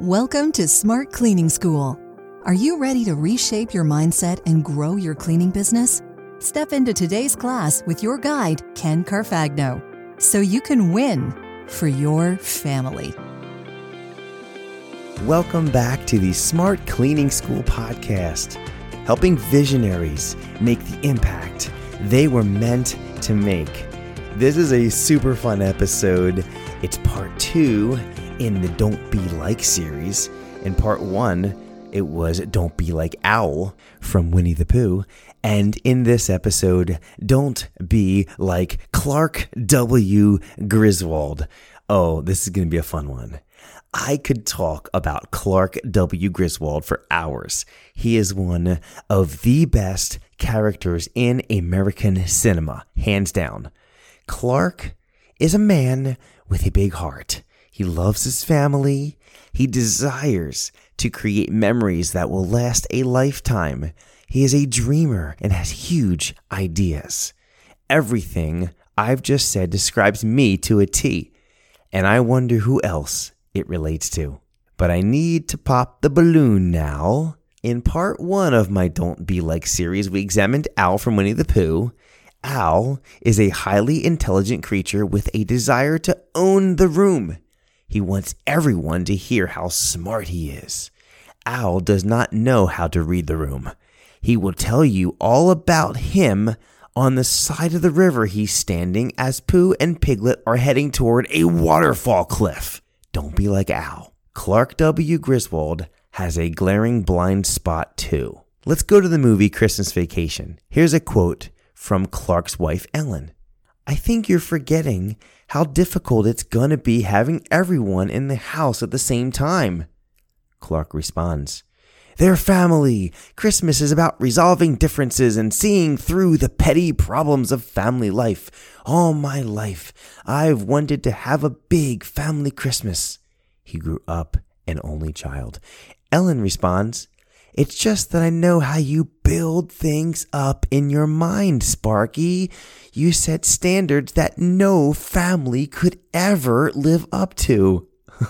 Welcome to Smart Cleaning School. Are you ready to reshape your mindset and grow your cleaning business? Step into today's class with your guide, Ken Carfagno, so you can win for your family. Welcome back to the Smart Cleaning School podcast, helping visionaries make the impact they were meant to make. This is a super fun episode. It's part 2 in the Don't Be Like series. In part 1, it was Don't Be Like Owl from Winnie the Pooh. And in this episode, Don't Be Like Clark W. Griswold. Oh, this is going to be a fun one. I could talk about Clark W. Griswold for hours. He is one of the best characters in American cinema, hands down. Clark is a man with a big heart. He loves his family. He desires to create memories that will last a lifetime. He is a dreamer and has huge ideas. Everything I've just said describes me to a T, and I wonder who else it relates to. But I need to pop the balloon now. In part 1 of my Don't Be Like series, we examined Owl from Winnie the Pooh. Owl is a highly intelligent creature with a desire to own the room. He wants everyone to hear how smart he is. Owl does not know how to read the room. He will tell you all about him on the side of the river he's standing as Pooh and Piglet are heading toward a waterfall cliff. Don't be like Owl. Clark W. Griswold has a glaring blind spot too. Let's go to the movie Christmas Vacation. Here's a quote from Clark's wife, Ellen. "I think you're forgetting how difficult it's gonna be having everyone in the house at the same time." Clark responds, "They're family. Christmas is about resolving differences and seeing through the petty problems of family life. All my life, I've wanted to have a big family Christmas." He grew up an only child. Ellen responds, "It's just that I know how you build things up in your mind, Sparky. You set standards that no family could ever live up to."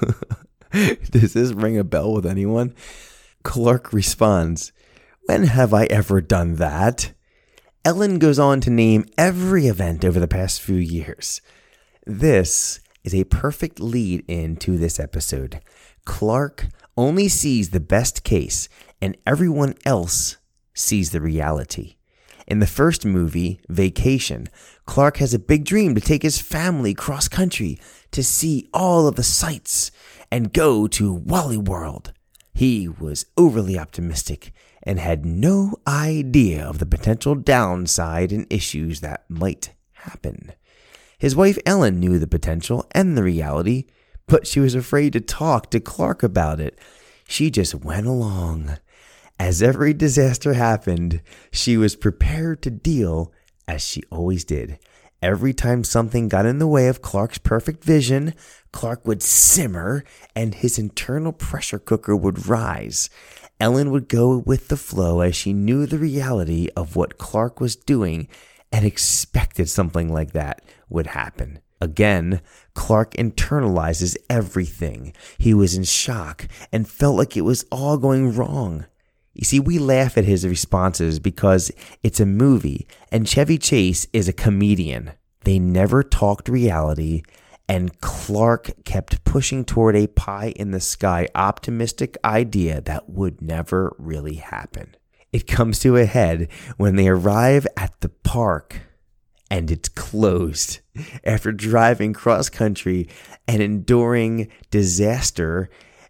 Does this ring a bell with anyone? Clark responds, "When have I ever done that?" Ellen goes on to name every event over the past few years. This is a perfect lead into this episode. Clark only sees the best case, and everyone else sees the reality. In the first movie, Vacation, Clark has a big dream to take his family cross country to see all of the sights and go to Wally World. He was overly optimistic and had no idea of the potential downside and issues that might happen. His wife Ellen knew the potential and the reality, but she was afraid to talk to Clark about it. She just went along. As every disaster happened, she was prepared to deal as she always did. Every time something got in the way of Clark's perfect vision, Clark would simmer and his internal pressure cooker would rise. Ellen would go with the flow as she knew the reality of what Clark was doing and expected something like that would happen. Again, Clark internalizes everything. He was in shock and felt like it was all going wrong. You see, we laugh at his responses because it's a movie and Chevy Chase is a comedian. They never talked reality, and Clark kept pushing toward a pie-in-the-sky optimistic idea that would never really happen. It comes to a head when they arrive at the park and it's closed. After driving cross-country and enduring disaster,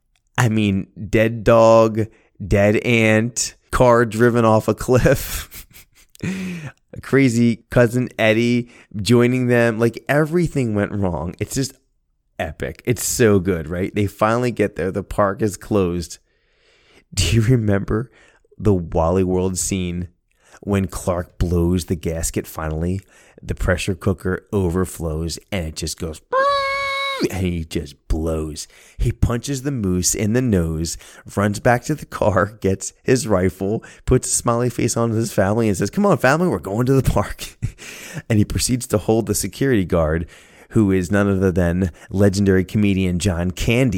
dead dog, dead ant, car driven off a cliff, a crazy cousin Eddie joining them. Like, everything went wrong. It's just epic. It's so good, right? They finally get there. The park is closed. Do you remember the Wally World scene when Clark blows the gasket finally? The pressure cooker overflows and it just goes, and he just blows. He punches the moose in the nose, runs back to the car, gets his rifle, puts a smiley face on his family and says, "Come on, family, we're going to the park." And he proceeds to hold the security guard, who is none other than legendary comedian John Candy,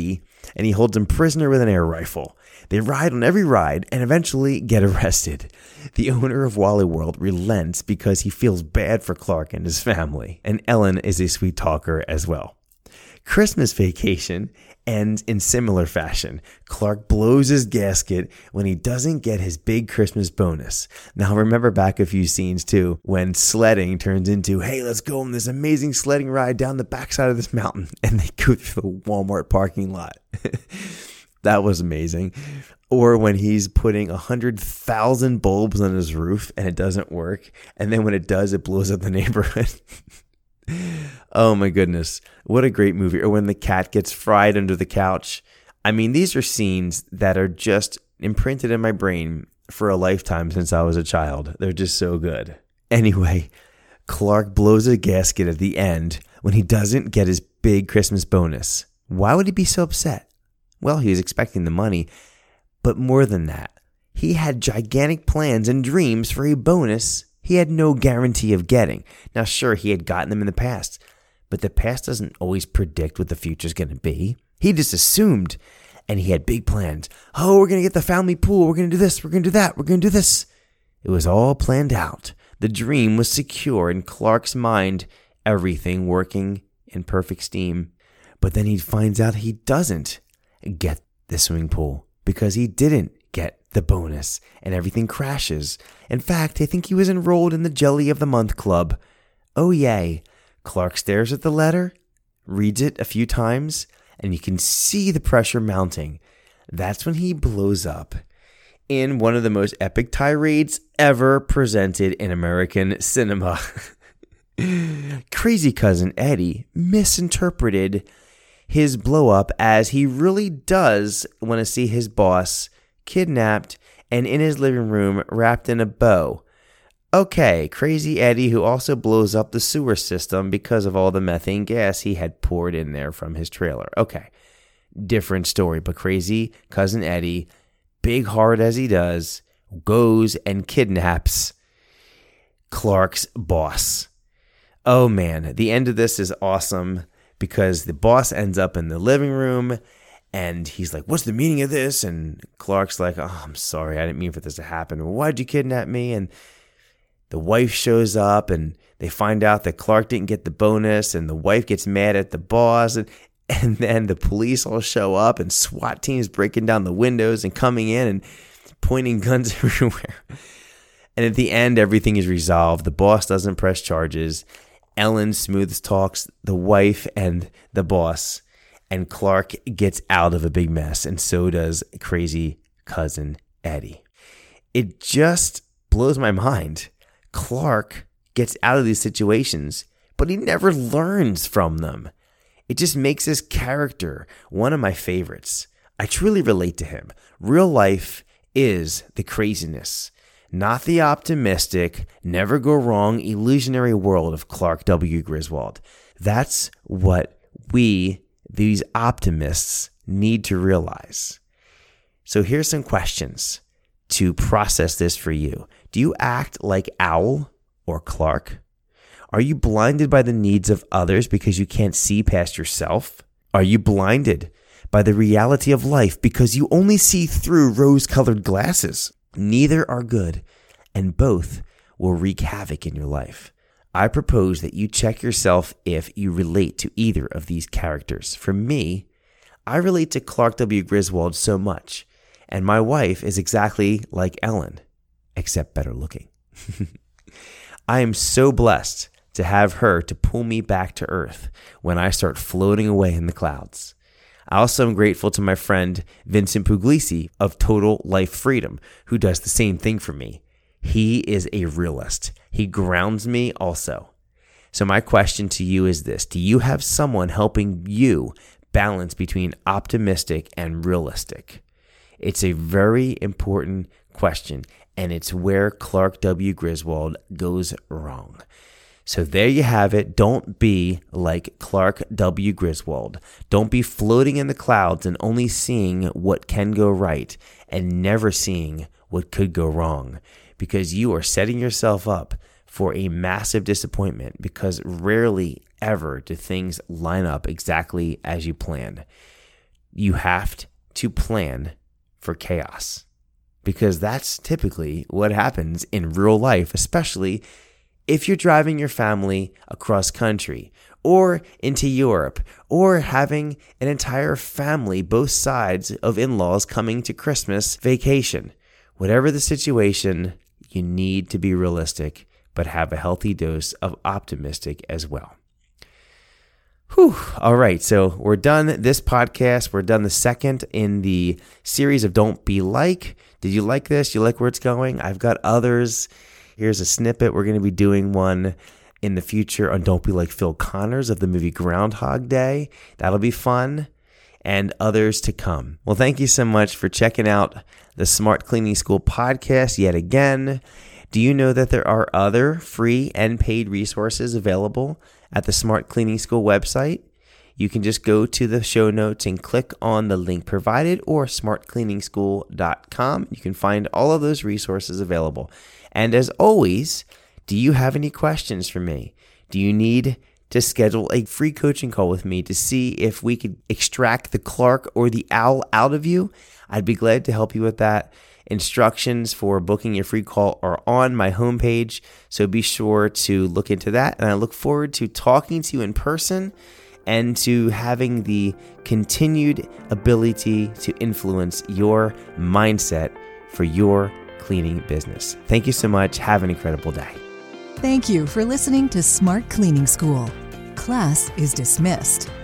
and he holds him prisoner with an air rifle. They ride on every ride and eventually get arrested. The owner of Wally World relents because he feels bad for Clark and his family, and Ellen is a sweet talker as well. Christmas Vacation ends in similar fashion. Clark blows his gasket when he doesn't get his big Christmas bonus. Now remember back a few scenes too, when sledding turns into, hey, let's go on this amazing sledding ride down the backside of this mountain, and they go through the Walmart parking lot. That was amazing. Or when he's putting 100,000 bulbs on his roof and it doesn't work, and then when it does, it blows up the neighborhood. Oh my goodness. What a great movie. Or when the cat gets fried under the couch. I mean, these are scenes that are just imprinted in my brain for a lifetime since I was a child. They're just so good. Anyway, Clark blows a gasket at the end when he doesn't get his big Christmas bonus. Why would he be so upset? Well, he was expecting the money, but more than that, he had gigantic plans and dreams for a bonus he had no guarantee of getting. Now, sure, he had gotten them in the past, but the past doesn't always predict what the future's going to be. He just assumed, and he had big plans. Oh, we're going to get the family pool. We're going to do this. We're going to do that. We're going to do this. It was all planned out. The dream was secure in Clark's mind, everything working in perfect steam. But then he finds out he doesn't get the swimming pool because he didn't get the bonus, and everything crashes. In fact, I think he was enrolled in the Jelly of the Month Club. Oh yay. Clark stares at the letter, reads it a few times, and you can see the pressure mounting. That's when he blows up in one of the most epic tirades ever presented in American cinema. Crazy Cousin Eddie misinterpreted his blow up as he really does want to see his boss kidnapped and in his living room wrapped in a bow. Okay, Crazy Eddie, who also blows up the sewer system because of all the methane gas he had poured in there from his trailer. Okay, different story, but Crazy Cousin Eddie, big heart as he does, goes and kidnaps Clark's boss. Oh man, the end of this is awesome because the boss ends up in the living room and he's like, what's the meaning of this? And Clark's like, oh, I'm sorry, I didn't mean for this to happen. Why'd you kidnap me? And the wife shows up and they find out that Clark didn't get the bonus, and the wife gets mad at the boss, and then the police all show up and SWAT teams breaking down the windows and coming in and pointing guns everywhere. And at the end, everything is resolved. The boss doesn't press charges. Ellen smooth talks the wife and the boss, and Clark gets out of a big mess, and so does Crazy Cousin Eddie. It just blows my mind. Clark gets out of these situations, but he never learns from them. It just makes his character one of my favorites. I truly relate to him. Real life is the craziness, not the optimistic, never go wrong, illusionary world of Clark W. Griswold. That's what we, these optimists, need to realize. So here's some questions to process this for you. Do you act like Owl or Clark? Are you blinded by the needs of others because you can't see past yourself? Are you blinded by the reality of life because you only see through rose-colored glasses? Neither are good, and both will wreak havoc in your life. I propose that you check yourself if you relate to either of these characters. For me, I relate to Clark W. Griswold so much, and my wife is exactly like Ellen, except better looking. I am so blessed to have her to pull me back to earth when I start floating away in the clouds. I also am grateful to my friend Vincent Puglisi of Total Life Freedom, who does the same thing for me. He is a realist. He grounds me also. So my question to you is this: do you have someone helping you balance between optimistic and realistic? It's a very important question, and it's where Clark W. Griswold goes wrong. So there you have it. Don't be like Clark W. Griswold. Don't be floating in the clouds and only seeing what can go right and never seeing what could go wrong, because you are setting yourself up for a massive disappointment, because rarely ever do things line up exactly as you planned. you have to plan for chaos, because that's typically what happens in real life, especially if you're driving your family across country or into Europe, or having an entire family, both sides of in-laws, coming to Christmas vacation. Whatever the situation, you need to be realistic, but have a healthy dose of optimistic as well. Whew. All right, so we're done this podcast. We're done the second in the series of Don't Be Like. Did you like this? You like where it's going? I've got others. Here's a snippet. We're going to be doing one in the future on Don't Be Like Phil Connors of the movie Groundhog Day. That'll be fun, and others to come. Well, thank you so much for checking out the Smart Cleaning School podcast yet again. Do you know that there are other free and paid resources available at the Smart Cleaning School website? You can just go to the show notes and click on the link provided, or smartcleaningschool.com. You can find all of those resources available. And as always, do you have any questions for me? Do you need to schedule a free coaching call with me to see if we could extract the Clark or the owl out of you? I'd be glad to help you with that. Instructions for booking your free call are on my homepage, so be sure to look into that. And I look forward to talking to you in person and to having the continued ability to influence your mindset for your cleaning business. Thank you so much. Have an incredible day. Thank you for listening to Smart Cleaning School. Class is dismissed.